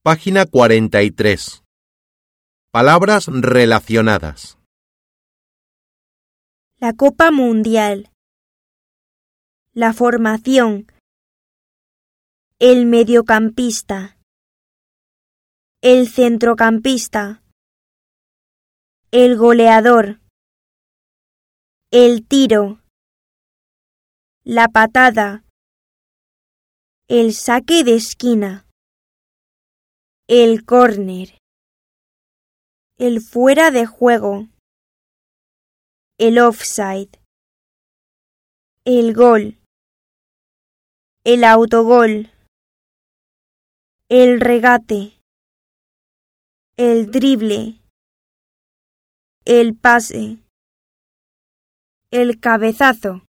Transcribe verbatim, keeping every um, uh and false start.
Página cuarenta y tres. Palabras relacionadas. La Copa Mundial. La formación. El mediocampista. El centrocampista. El goleador. El tiro. La patada. El saque de esquina. El córner. El fuera de juego. El offside. El gol. El autogol. El regate. El drible. El pase. El cabezazo.